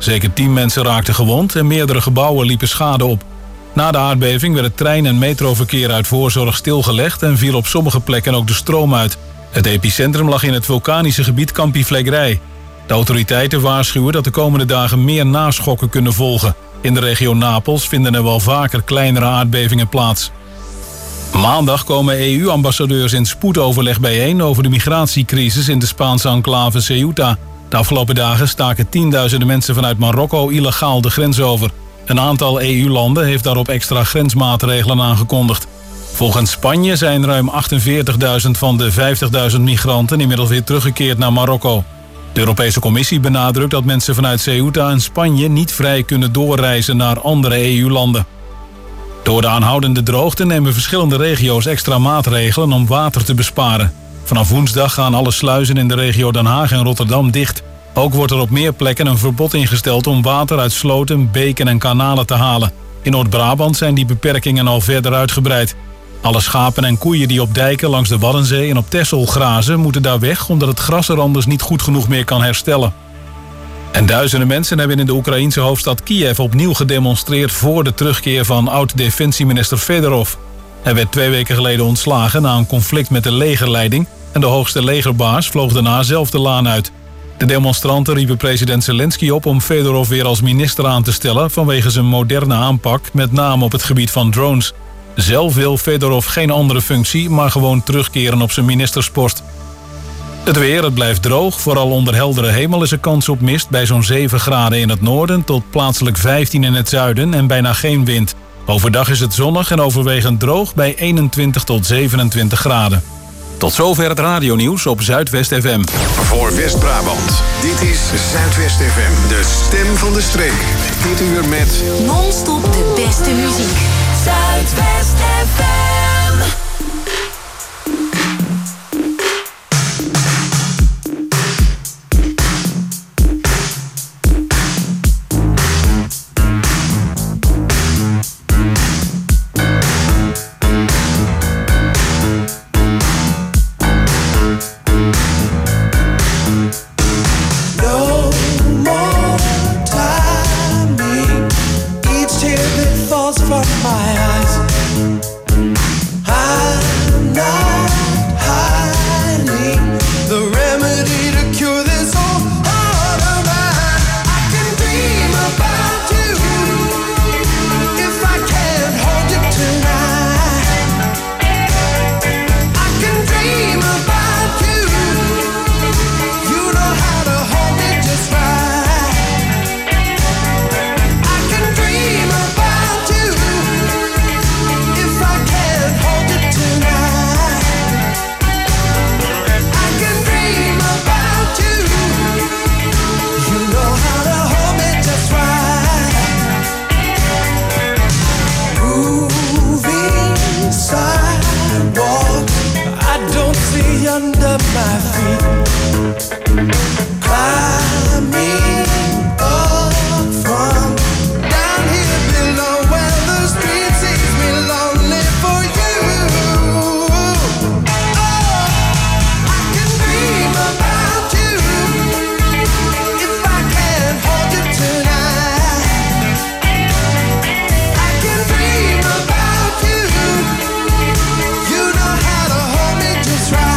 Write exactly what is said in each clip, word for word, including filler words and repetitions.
Zeker tien mensen raakten gewond en meerdere gebouwen liepen schade op. Na de aardbeving werd het trein- en metroverkeer uit voorzorg stilgelegd en viel op sommige plekken ook de stroom uit. Het epicentrum lag in het vulkanische gebied Kampivlekkerij. De autoriteiten waarschuwen dat de komende dagen meer naschokken kunnen volgen. In de regio Napels vinden er wel vaker kleinere aardbevingen plaats. Maandag komen E U-ambassadeurs in spoedoverleg bijeen over de migratiecrisis in de Spaanse enclave Ceuta. De afgelopen dagen staken tienduizenden mensen vanuit Marokko illegaal de grens over. Een aantal E U-landen heeft daarop extra grensmaatregelen aangekondigd. Volgens Spanje zijn ruim achtenveertigduizend van de vijftigduizend migranten inmiddels weer teruggekeerd naar Marokko. De Europese Commissie benadrukt dat mensen vanuit Ceuta en Spanje niet vrij kunnen doorreizen naar andere E U-landen. Door de aanhoudende droogte nemen verschillende regio's extra maatregelen om water te besparen. Vanaf woensdag gaan alle sluizen in de regio Den Haag en Rotterdam dicht. Ook wordt er op meer plekken een verbod ingesteld om water uit sloten, beken en kanalen te halen. In Noord-Brabant zijn die beperkingen al verder uitgebreid. Alle schapen en koeien die op dijken langs de Waddenzee en op Texel grazen moeten daar weg omdat het gras er anders niet goed genoeg meer kan herstellen. En duizenden mensen hebben in de Oekraïense hoofdstad Kiev opnieuw gedemonstreerd voor de terugkeer van oud-defensieminister Fedorov. Hij werd twee weken geleden ontslagen na een conflict met de legerleiding en de hoogste legerbaas vloog daarna zelf de laan uit. De demonstranten riepen president Zelensky op om Fedorov weer als minister aan te stellen vanwege zijn moderne aanpak, met name op het gebied van drones. Zelf wil Fedorov geen andere functie, maar gewoon terugkeren op zijn ministerspost. Het weer, het blijft droog. Vooral onder heldere hemel is er kans op mist bij zo'n zeven graden in het noorden tot plaatselijk vijftien in het zuiden en bijna geen wind. Overdag is het zonnig en overwegend droog bij eenentwintig tot zevenentwintig graden. Tot zover het radionieuws op Zuidwest F M. Voor West-Brabant, dit is Zuidwest F M, de stem van de streek. Dit uur met non-stop de beste muziek. Zuidwest F M. From my eyes, I'm not hiding the remedy to cure this whole heart of mine. I can dream about you if I can't hold you tonight. I can dream about you. You know how to hold me just right. I can dream about you. Under my feet, climbing up from down here below where the street sees me lonely for you. Oh, I can dream about you if I can't hold you tonight. I can dream about you. You know how to hold me just right.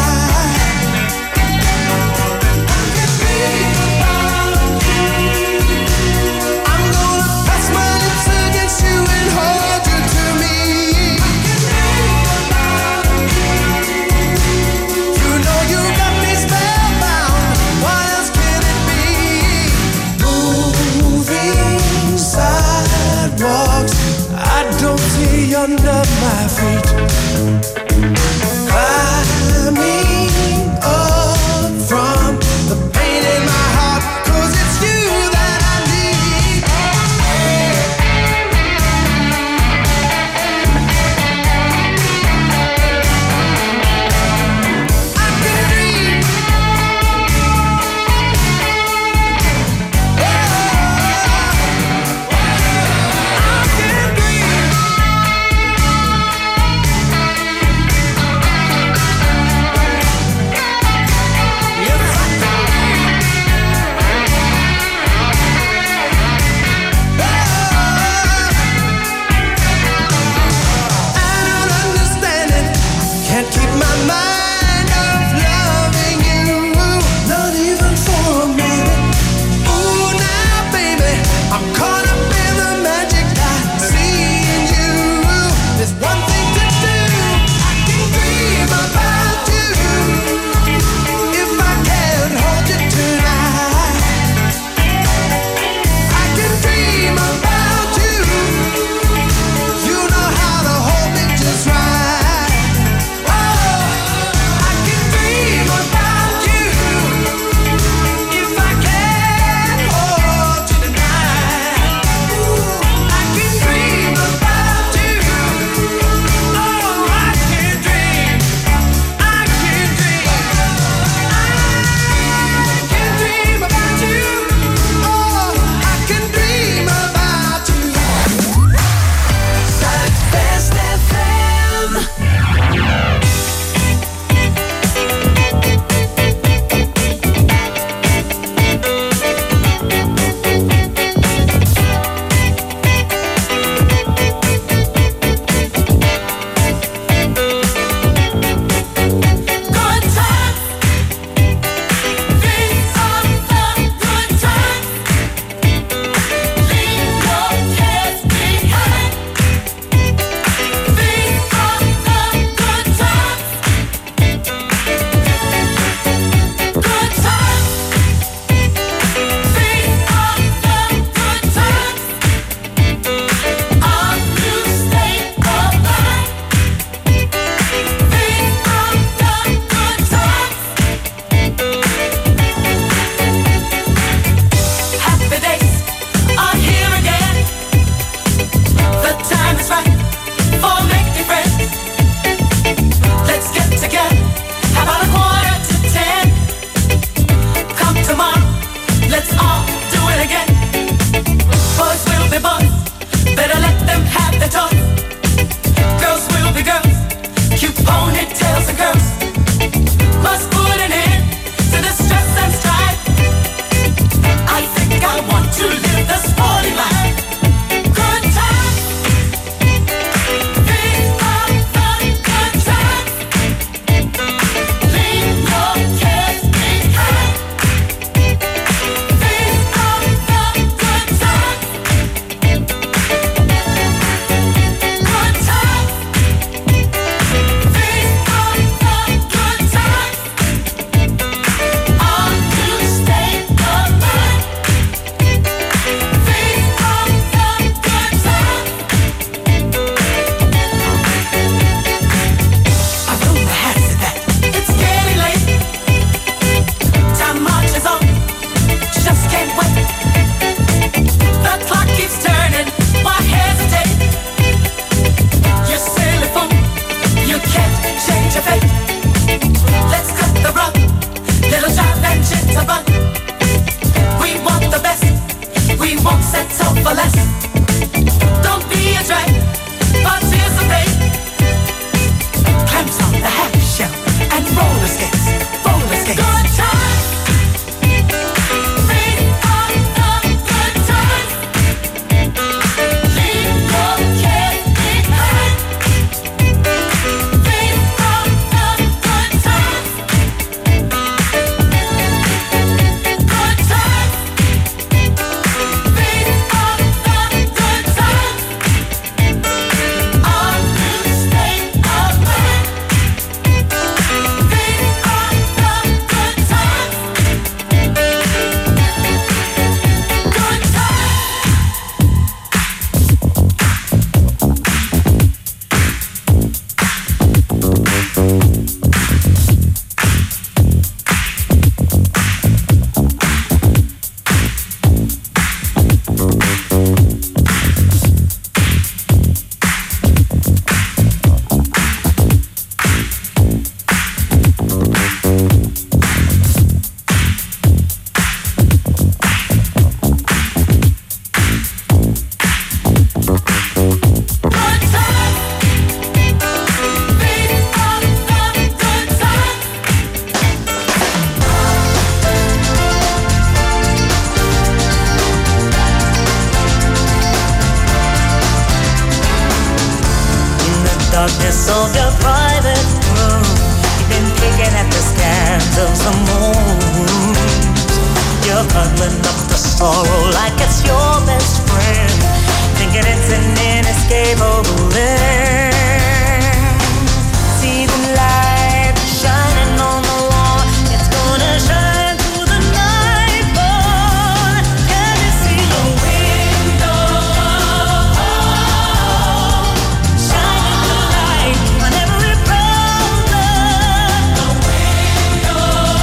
Under my feet, climbing up from the pain in my heart, 'cause it's you that I need. I can dream. Oh, I can dream. settle for less. Don't be a drag, participate. Clamps on the half shell and roller skates, roller skates. Good times. These are the good times. Leave your cares behind. These are the good times. Good times. These are the good times. Our new state of mind. These are the good times. Good times. Good times. These are the good times. In the darkness of your private room, you've been picking at the scans of the moon. You're cuddling up the sorrow like it's your best friend, thinking it's an inescapable end. See the light shining on the wall, it's gonna shine through the night, boy. Can you see the window? Shining the light on every problem. The window.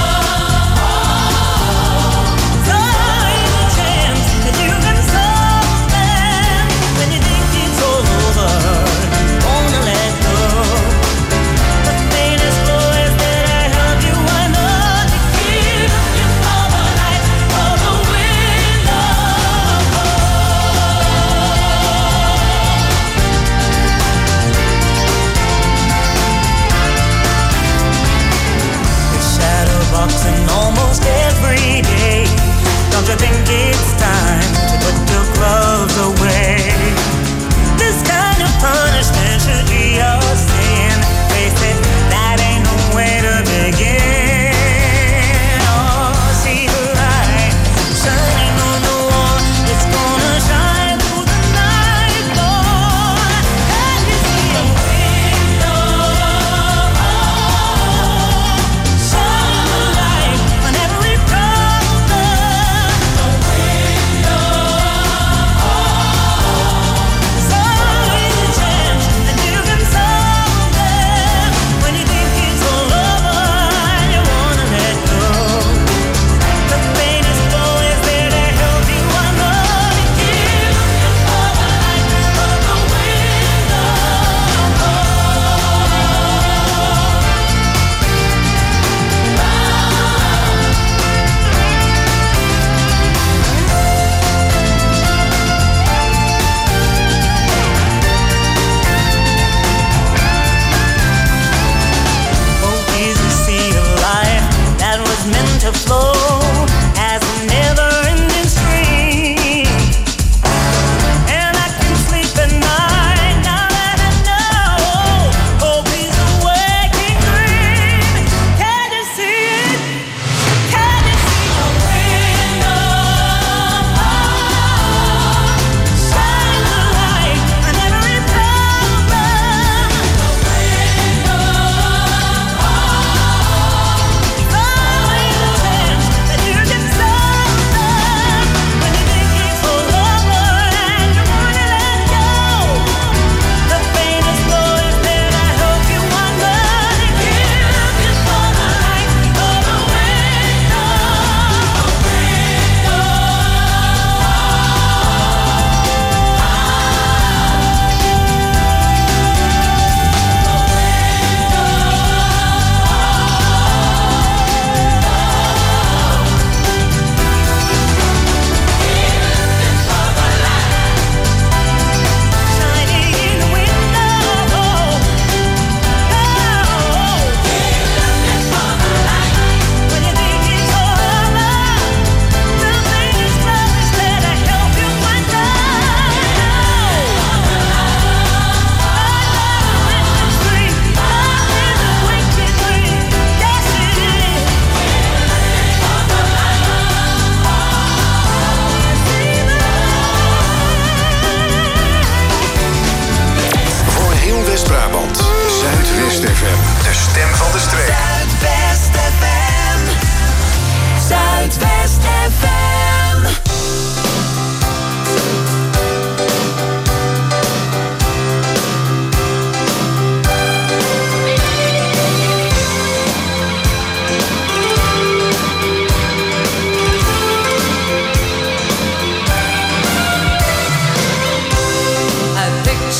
There's a chance that you can solve them when you think it's all over.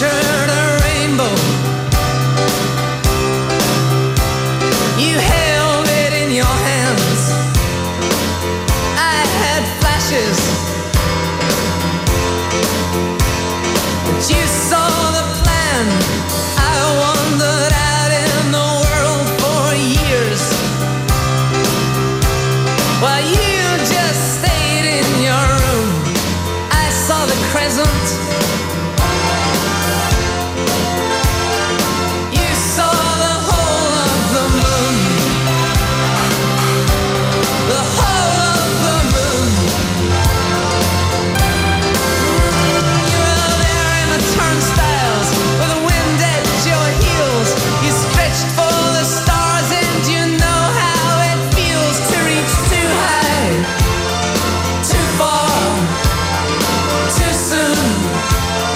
pictured a rainbow. You held it in your hands. I had flashes, but you saw the plan. I wandered out in the world for years, while you just stayed in your room. I saw the crescent. You saw the whole of the moon. The whole of the moon. You were there in the turnstiles with the wind at your heels. You stretched for the stars, and you know how it feels to reach too high, too far, too soon.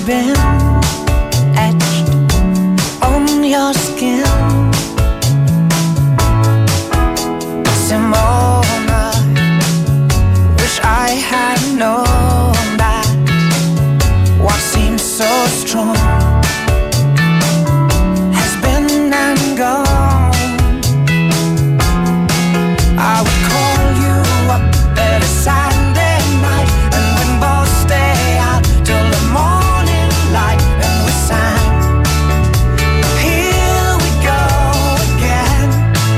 been etched on your skin. Simona, wish I had known that what seemed so strong has been and gone. I would call you up every Saturday night, and we'd both stay out till the morning light, and we sang, here we go again.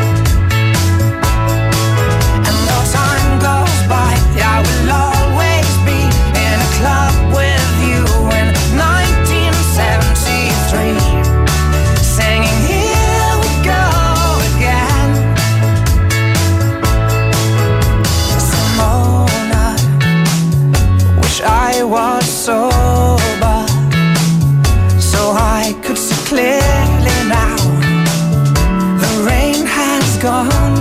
And though time goes by, I will always be in a club with you in nineteen seventy-three, singing here we go again. Simona, wish I was sober so I could see clearly now. The rain has gone.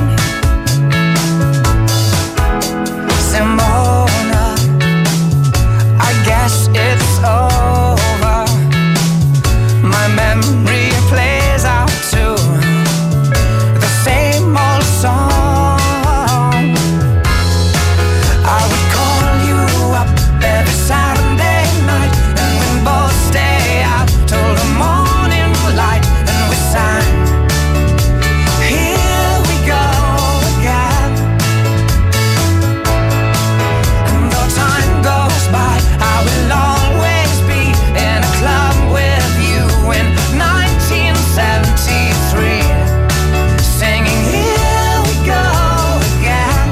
Simona, I guess it's over. My memory plays out to the same old song. I would call you up every Saturday night, and we'd both stay out till the morning light, and we sang, here we go again. And though time goes by, I will always be in a club with you in nineteen seventy-three, singing here we go again.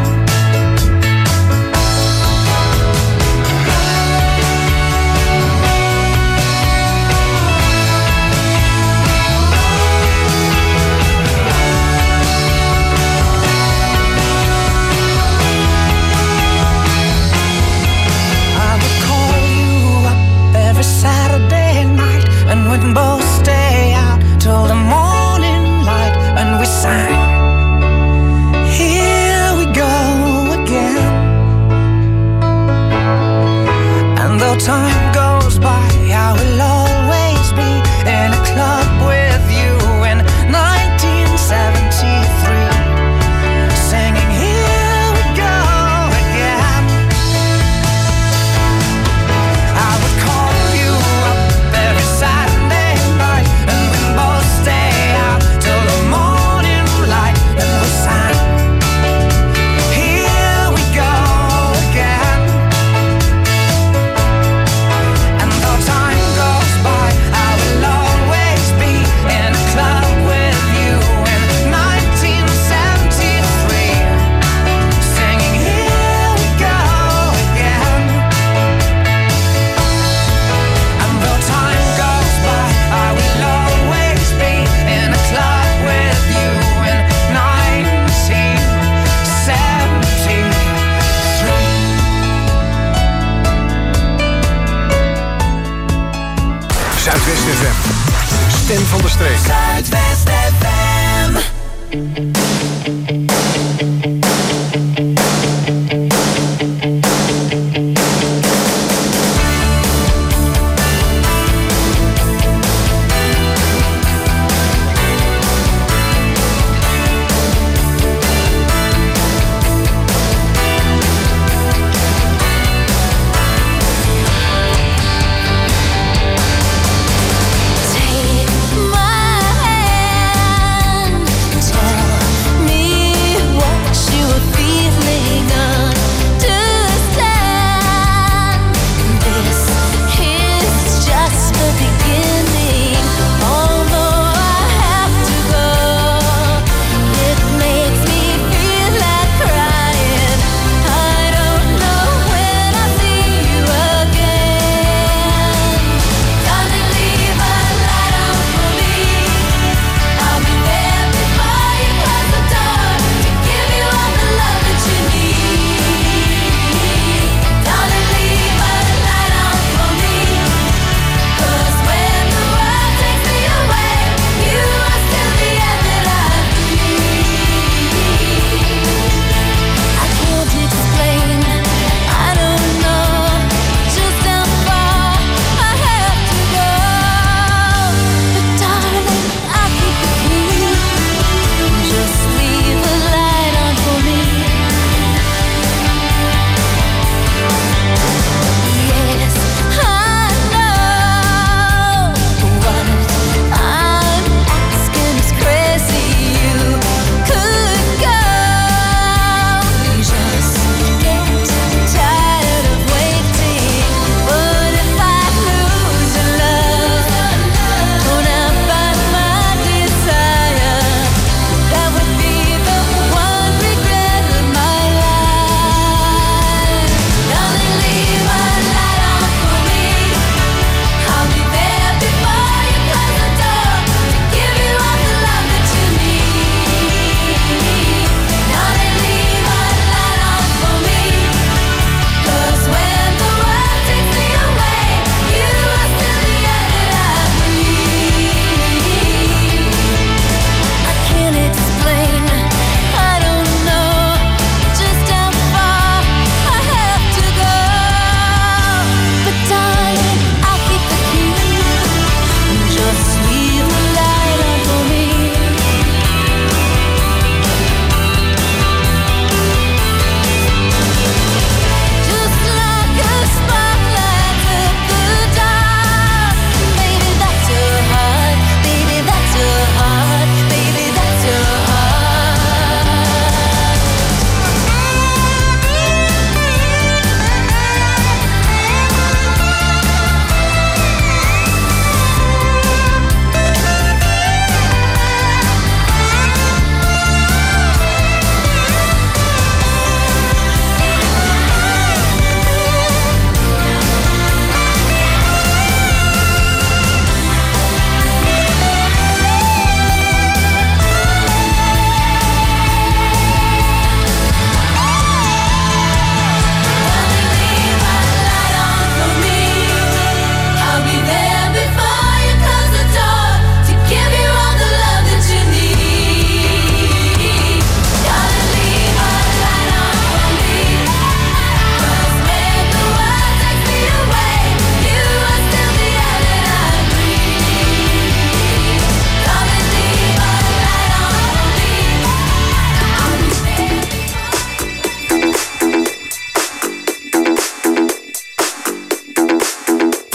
I would call you up every Saturday night, and we'd both stay out till the morning light, and we sang, here we go again. And though time goes by, I will always be in a club with you in nineteen seventy-three, singing here we go again. I would call you up every Saturday night, and we'd both stay out till the morning light, and we sang, here we go again. And though time goes by, I will always be in a club with you in nineteen seventy-three, singing here we go again. And though time goes by, I will always be in a club with you in nineteen seventy-three. Zuidwest F M, de stem van de streek. Zuidwest F M. Take my hand, tell me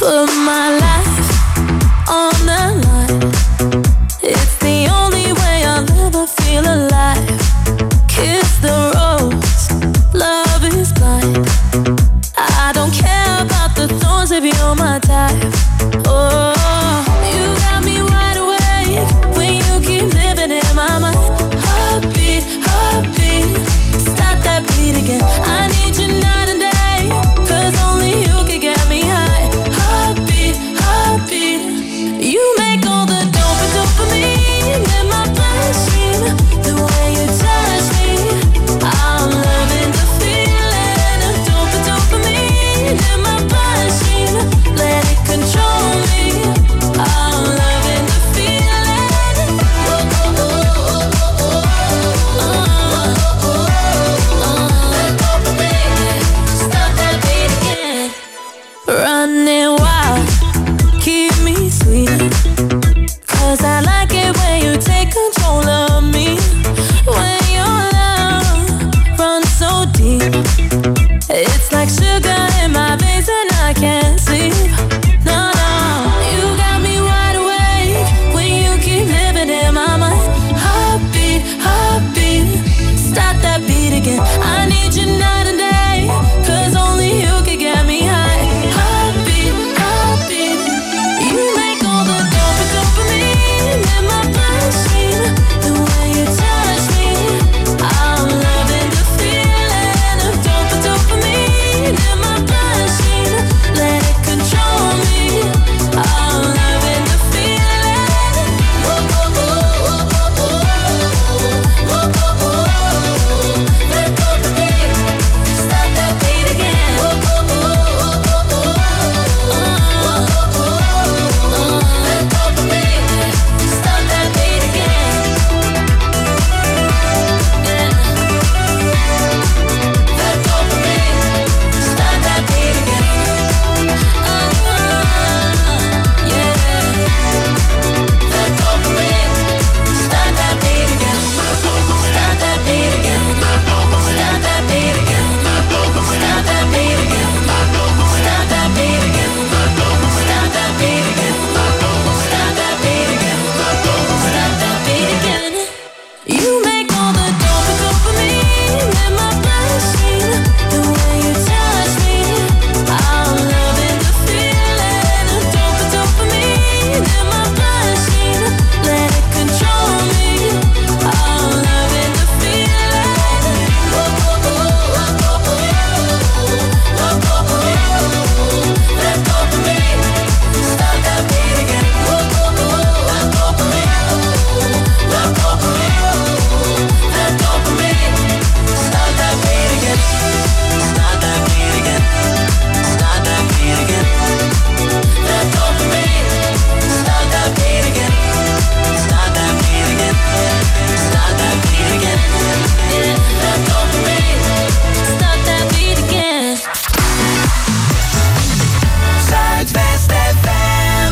Put my life on the line. It's the only way I'll ever feel alive. Kiss the rose, love is blind. I don't care about the thorns if you're my type. Oh, you got me wide awake when you keep living in my mind. Heartbeat, heartbeat, stop that beat again. I need you night and day, 'cause only you can get me high. Heartbeat, heartbeat, you make all the dope dopamine in my bloodstream. The way you touch me, I'm loving the feeling of dope dopamine in my bloodstream. Let it control me, I'm loving the feeling. Oh, oh, oh, oh, oh, oh, oh, oh. That dopamine, stop that beat again. Running wild, keep me sweet, 'cause I like it when you take control of me. When your love runs so deep, it's like sugar in my veins and I can't sleep. No, no, you got me wide awake when you keep living in my mind. Heartbeat, heartbeat, stop that beat again. I need you night and day, 'cause only you can get me high. Heartbeat, heartbeat, you make all the dope dopamine in my bloodstream. The way you touch me, I'm loving the feeling of dope dopamine in my bloodstream. Let it control me, I'm loving the feeling. Oh, oh, oh, oh, oh, oh, oh, oh, oh. That dopamine, stop that beat again. Oh, oh, oh, oh, oh, oh, oh, oh, oh. That dopamine, stop that beat again. Yeah. That dopamine, stop that beat again. Oh, yeah. That dopamine, stop that beat again. Stop that beat again. Stop that beat again. Stop that beat again. Stop that beat again. Stop that beat again. Stop that beat again. Stop that beat again. You make all the dope dopamine in my bloodstream. The way you touch me, I'm loving the feeling of dope dopamine in my bloodstream. Let it control me, I'm loving the feeling. Oh, oh, oh, oh, oh, oh, oh, oh, oh. That dopamine, stop that beat again. Oh, oh, oh, that dopamine, that dopamine, that dopamine, stop that beat again. Stop that beat again. Stop that beat again. That dopamine, stop that beat again. Stop that beat again. Stop that beat again. Yeah, that dopamine, stop that beat again. Zuidwest F M.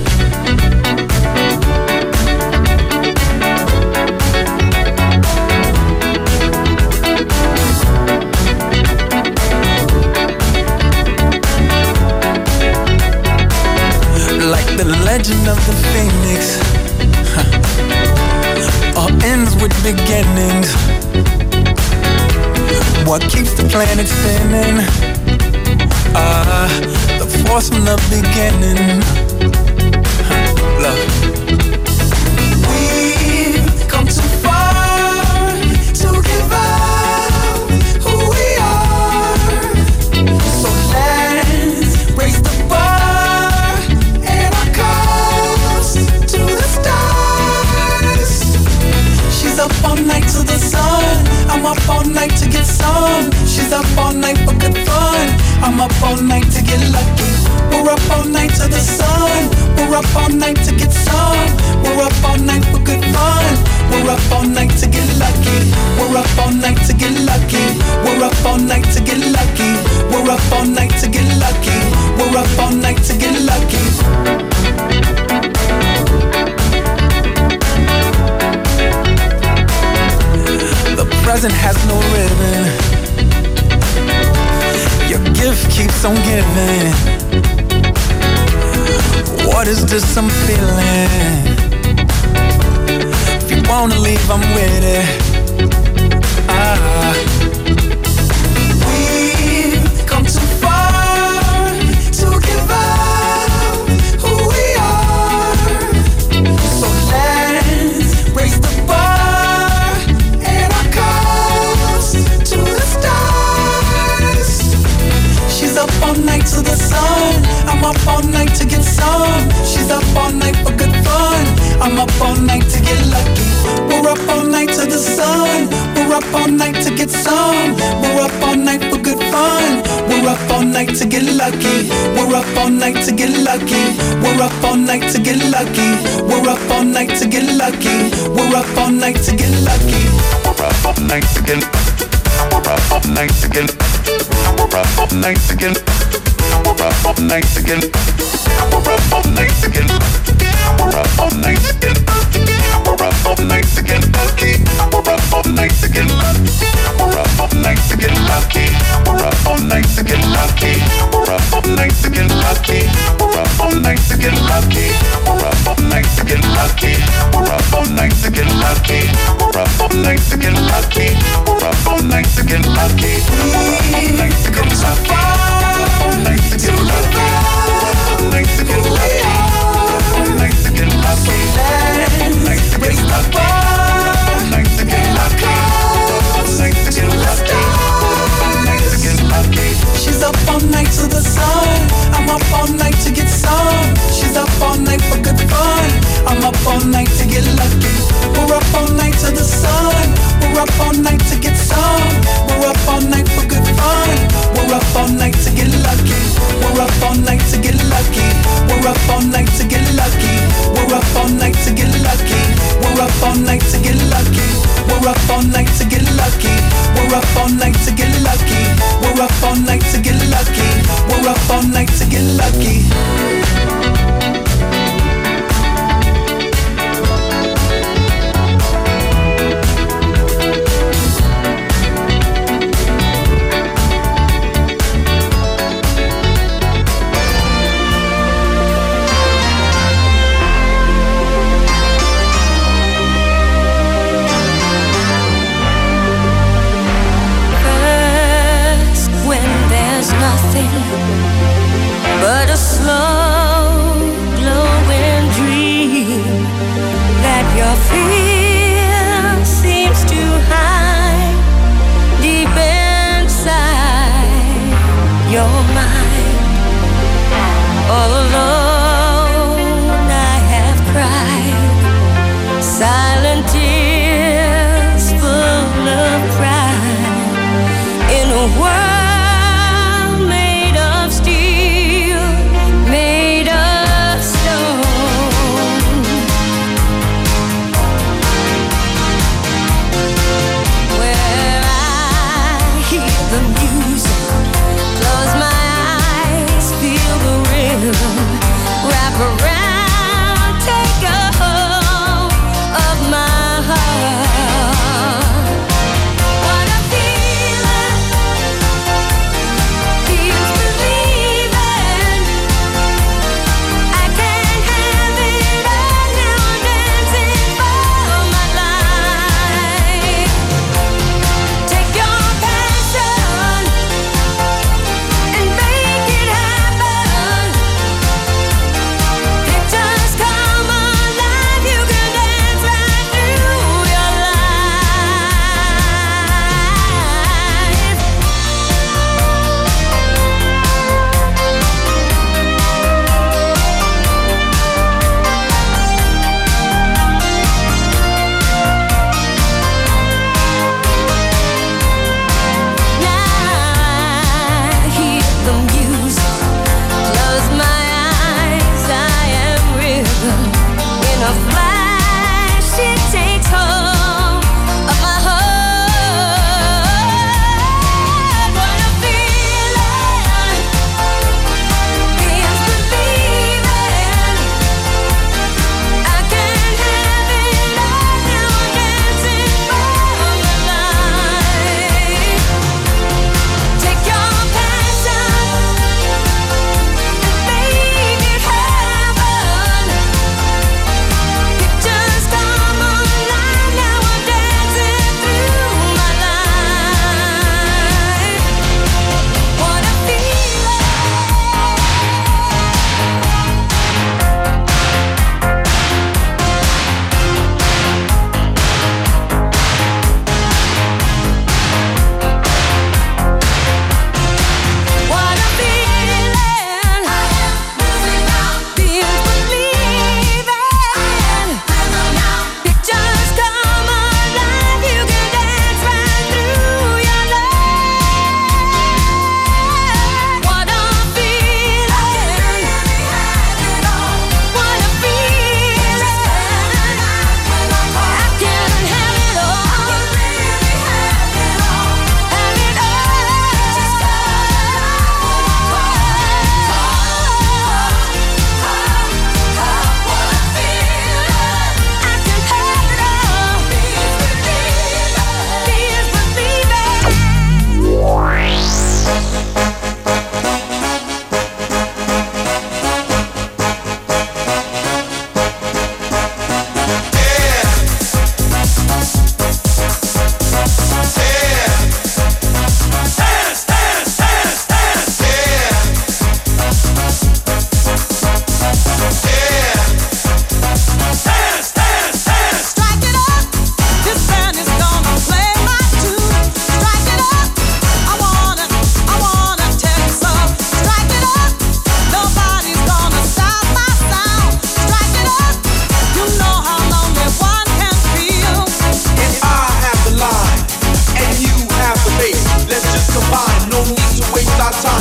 Like the legend of the phoenix, huh. All ends with beginnings. What keeps the planet spinning? Ah, the force from the beginning. Huh. Love. We've come too far to give up who we are. So let's raise the bar and our cups to the stars. She's up all night to the sun. I'm up all night to get some. She's up all night for good fun. I'm up all night to get lucky. We're up all night to the sun. We're up all night to get some. We're up all night for good fun. We're up all night to get lucky. We're up all night to get lucky. We're up all night to get lucky. We're up all night to get lucky. We're up all night to get lucky. The present has no ribbon. Your gift keeps on giving. What is this I'm feeling? If you wanna leave, I'm with it. Ah. We've come too far to give up who we are. So let's raise the bar and our cups to the stars. She's up all night to the sun. I'm up all night to get some. She's up all night for good fun. I'm up all night to get lucky. We're up all night to the sun. We're up all night to get some. We're up all night for good fun. We're up all night to get lucky. We're up all night to get lucky. We're up all night to get lucky. We're up all night to get lucky. We're up all night to get lucky. We're up all night to get. We're up all night to get. We're up all night to get. We're up all night to get. We're up all night to get. We're up all night to get. We're up all night to get lucky. We're up all night to get lucky. We're up all night to get lucky. We're up all night to get lucky. We're up all night to get lucky. We're up all night to get lucky. We're up all night to get lucky. We're up all night to get lucky. We're up all night to get lucky. We're up all night to get lucky. We're up all night to get lucky. All night to get lucky. All night to get lucky. All night to get lucky. All night to get lucky. All night to get lucky. All night to get lucky. All night to get lucky. She's up all night to the sun. I'm up all night to get some. She's up all night for good fun. I'm up all night to get lucky. We're up all night to the sun. We're up all night to get some. We're up all night for good fun. We're up all night to get lucky. We're up all night to get lucky. We're up all night to get lucky. We're up all night to get lucky. We're up all night to get lucky. We're up all night to get lucky. We're up all night to get lucky. We're up all night to get lucky. We're up all night to get lucky. But a slow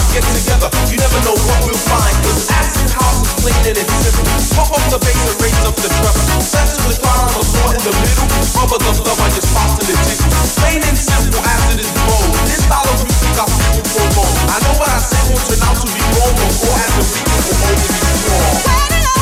get together, you never know what we'll find. Cause acid house is clean and it's simple. Pump up the bass and raise up the treble. Settle the car on the floor in the middle. Rubber the love on your spots till it jiggles. Plain and simple, acid is bold. This style of music got people for more. I know what I say won't turn out to be wrong, but more as the beat will only be strong.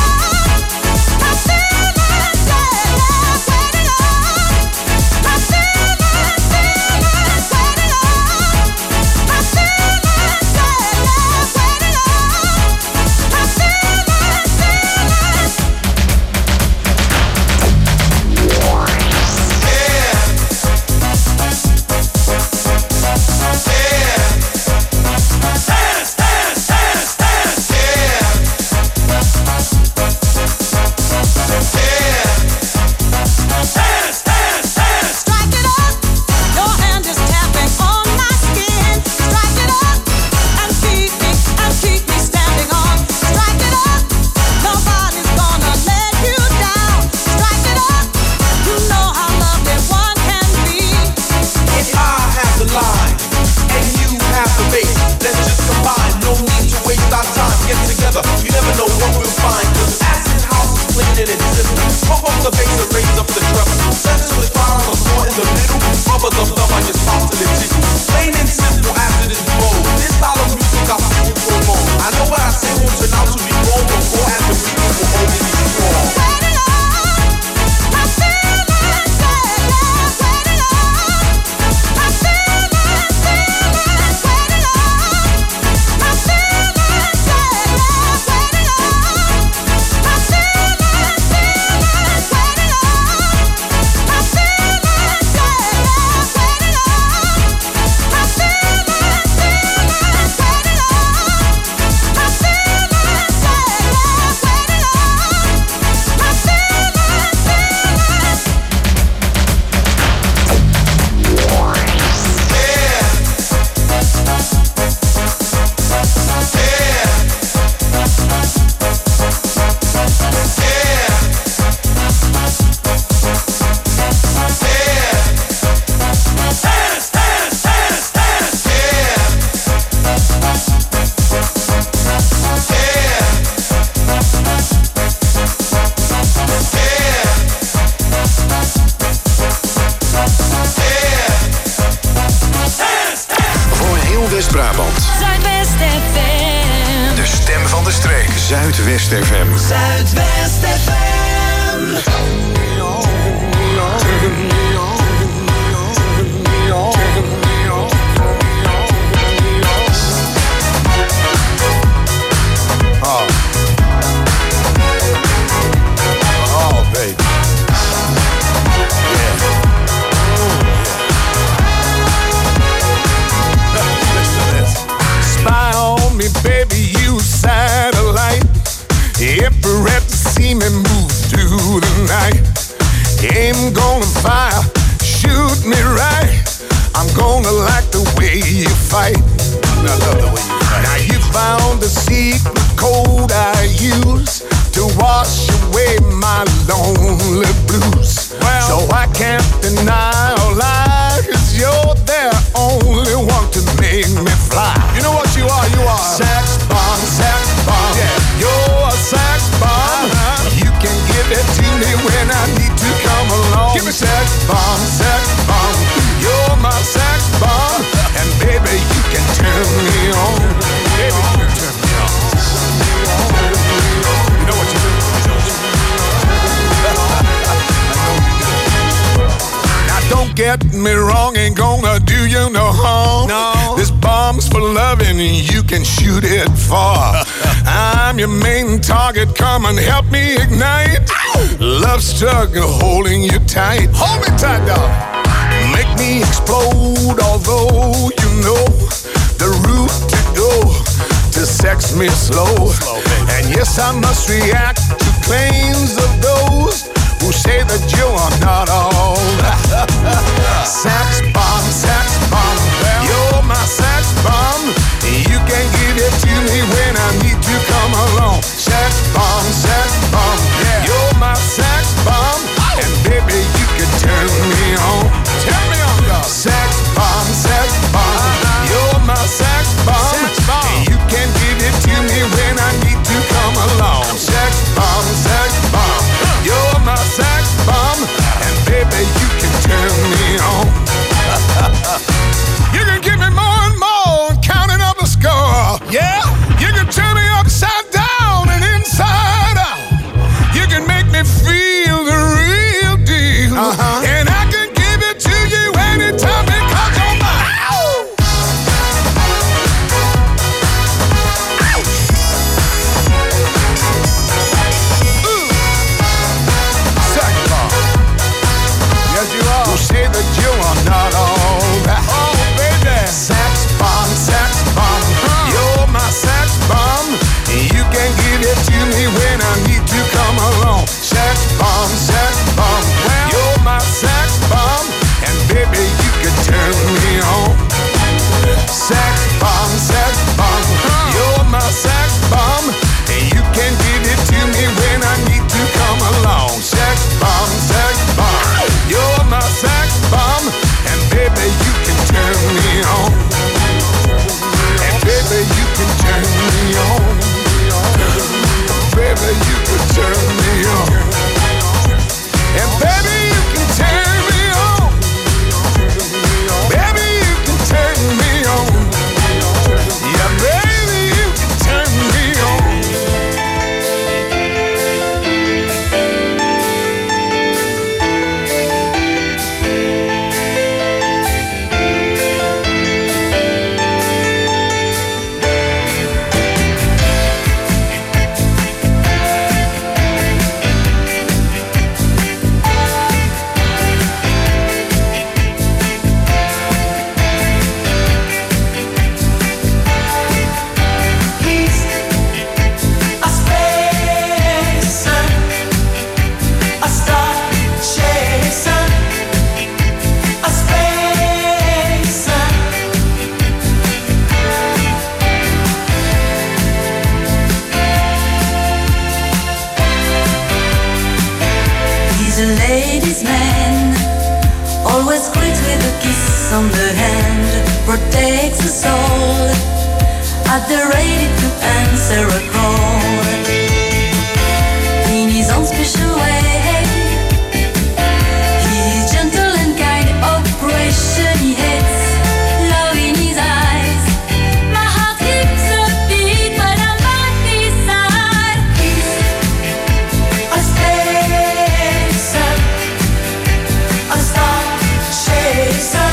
West-Brabant. Zuidwest F M. De stem van de streek. Zuidwest F M. Zuidwest F M. Oh. Oh, baby. Yeah. Listen to this. Spy on me, baby, you satellite. Infrared to see me move through the night. Aim gonna fire, shoot me right. I'm gonna like the way you fight. I love the way you fight. Now you found the secret code I use to wash away my lonely blues. Well, so I can't deny or lie, 'cause you're the only one to make me fly. You know what you are? You are sex bomb, sex bomb. Yeah. You're a sex bomb. Uh-huh. You can give it to me when I need to come along. Give me sex bomb, sex bomb. You're my sex bomb, and baby you can turn me on. Baby, you can turn me on. You know what you do? Now don't get me wrong, ain't gonna do you no harm. No. This bomb's for loving, you can shoot it far. I'm your main target, come and help me ignite. Love struggle holding you tight. Hold me tight, dog. Make me explode, although you know the route to go to sex me slow. slow and yes, I must react to claims of those who say that you are not all. Sex bomb, sex bomb, you're my sex bomb. You can give it to me when I need to come along. Sex bomb, sex bomb, yeah. You're my sex bomb, and baby you can turn me on. Turn me on, dog. Sex bomb, sex bomb, uh-huh. You're my sex bomb. Sex bomb. when I need to come along. Sex bomb, sex bomb, you're my sex bomb, and baby you can turn me on. You can give me more and more, counting up the score. Yeah, you can turn me upside down and inside out. You can make me feel the real deal, uh-huh. And I can give it to you anytime because you're mine. You say that you are not all that. Oh, baby. Sex bomb, sex bomb. Huh. You're my sex bomb. You can give it to me when I need to come along. Sex bomb, sex bomb. Well, you're my sex bomb. And baby, you can turn me on. Sex bomb, sex bomb. Huh. You're my sex bomb. And you can give it to me when I need to come along. Sex bomb, sex bomb. You're my sex bomb, and baby you can turn me on. And baby you can turn me on. Baby you can turn me on. And baby you can turn me on. Baby you can turn me on. Yeah, baby you can turn me on. On the hand, protects the soul, at the ready to answer a call. In his own special way, he's gentle and kind, oppression he hates, love in his eyes. My heart skips a beat when I'm at his side. He's a spacer, a star chaser.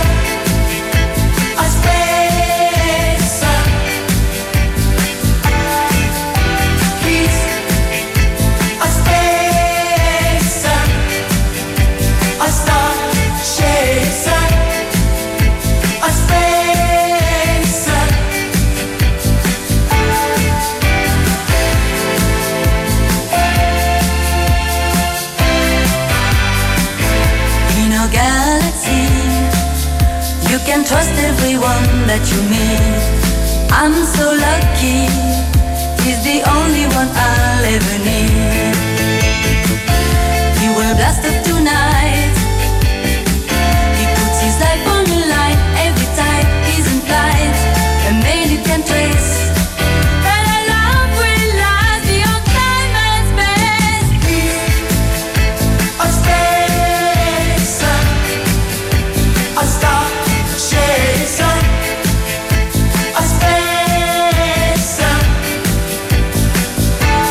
Trust everyone that you meet. I'm so lucky. He's the only one I'll ever need. He will blast up tonight. He puts his life on the line every time he's in flight. A man you can trace. But our love will last beyond time and space. He's a spacer, a star. A spacer,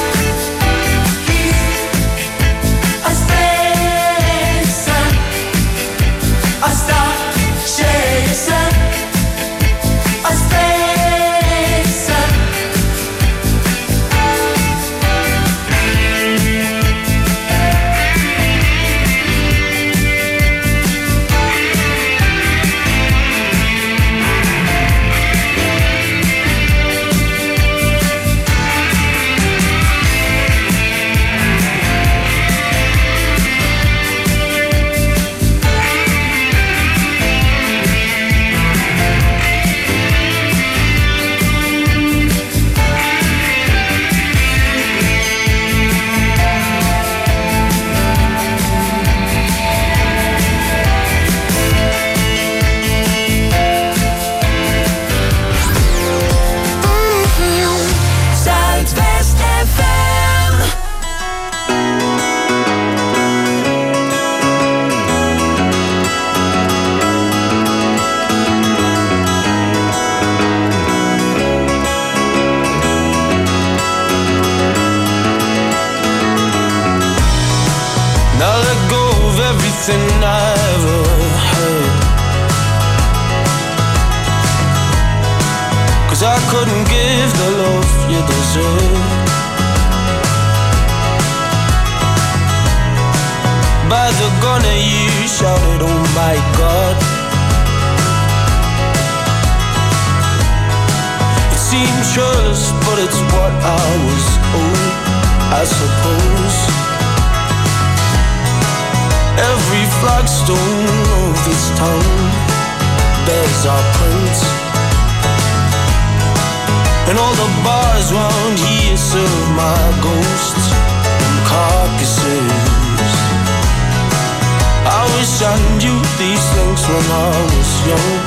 you deserve. By the corner you shouted, oh my God. It seemed churlish, but it's what I was owed, I suppose. Every flagstone of this town bears our prints, and all the bars round here serve my ghosts and carcasses. I wish I knew these things when I was young,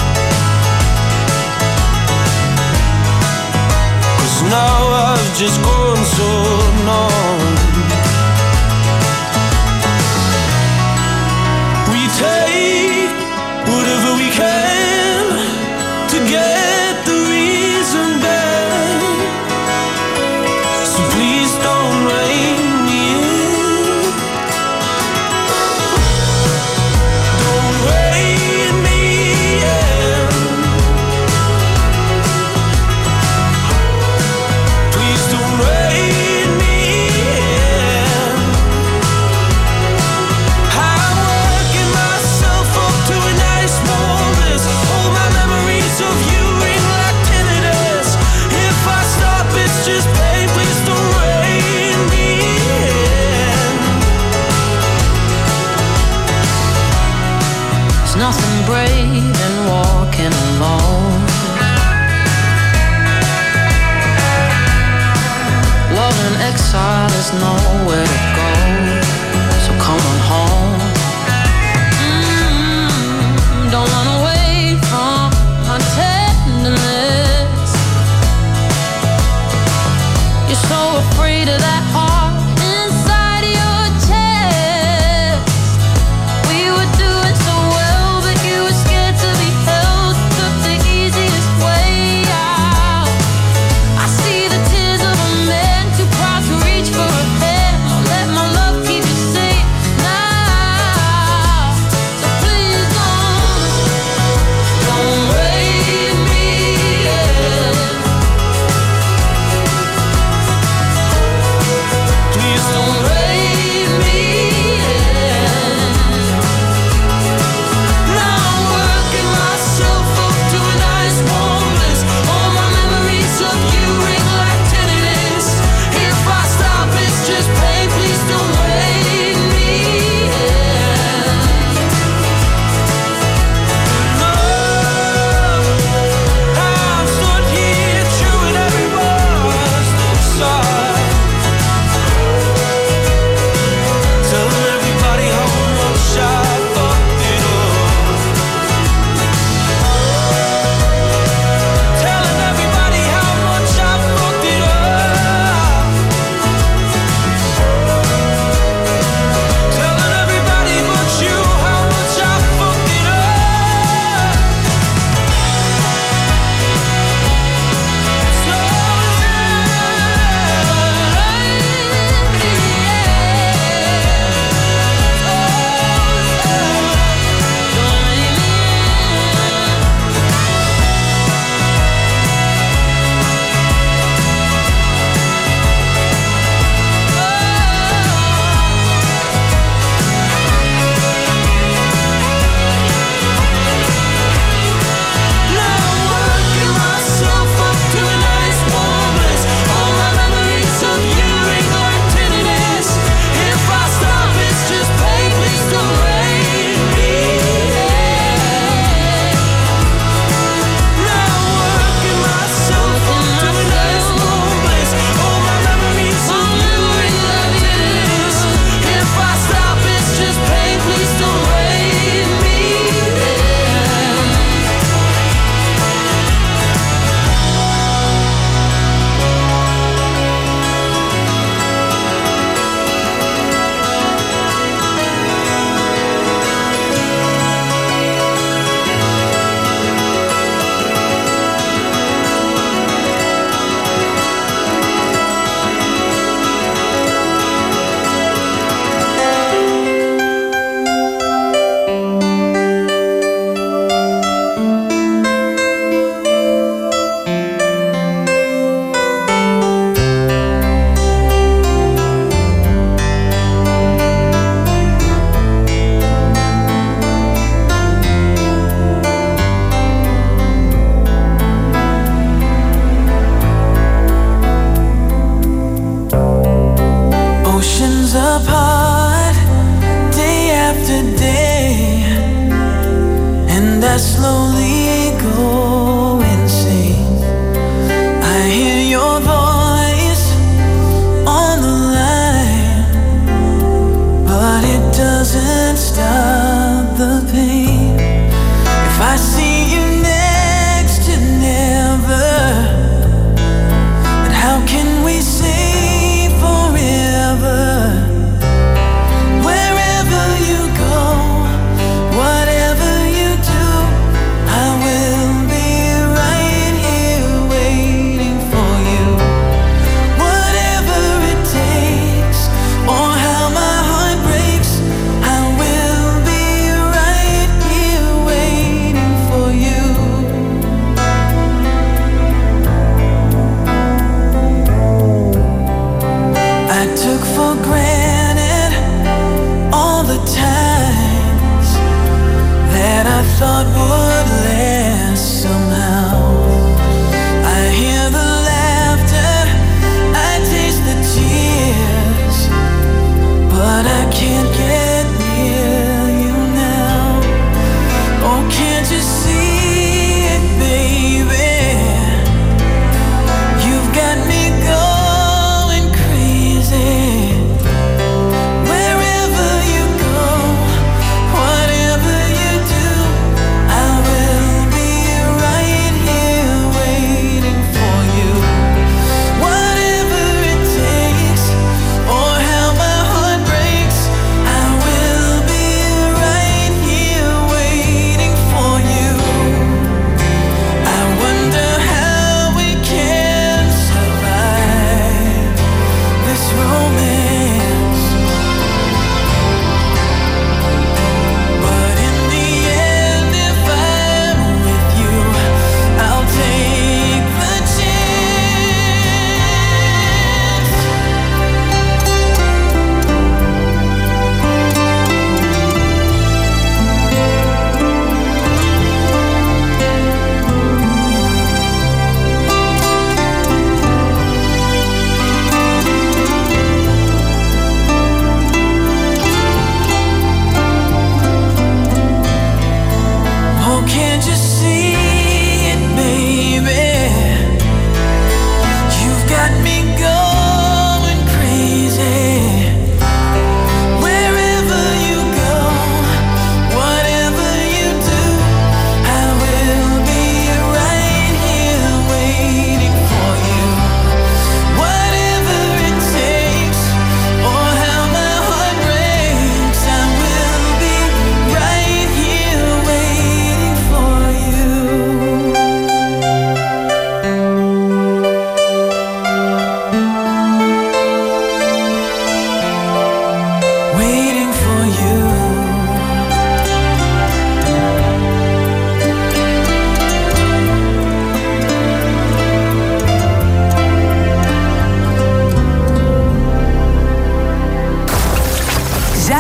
'cause now I've just grown so numb. We take whatever we can to get the reason back, so please don't rein me in. Don't rein me in. Please don't rein me in. I'm working myself up to a nice warm bliss. All my memories of you ring like tinnitus. If I stop, it's just pain. Please don't rein me in. There's nothing brave in walking alone. Love in exile is nowhere to go, so come on home. Mm, don't run away from my tenderness. You're so afraid of that heart inside your chest. We were doing so well, but you were scared to be held. Took the easiest way out. I see the tears of a man too proud to reach for a hand. I'll let my love keep you safe now. So please don't, don't rein me in.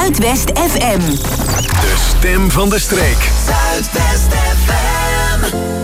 Zuidwest F M. De stem van de streek. Zuidwest F M.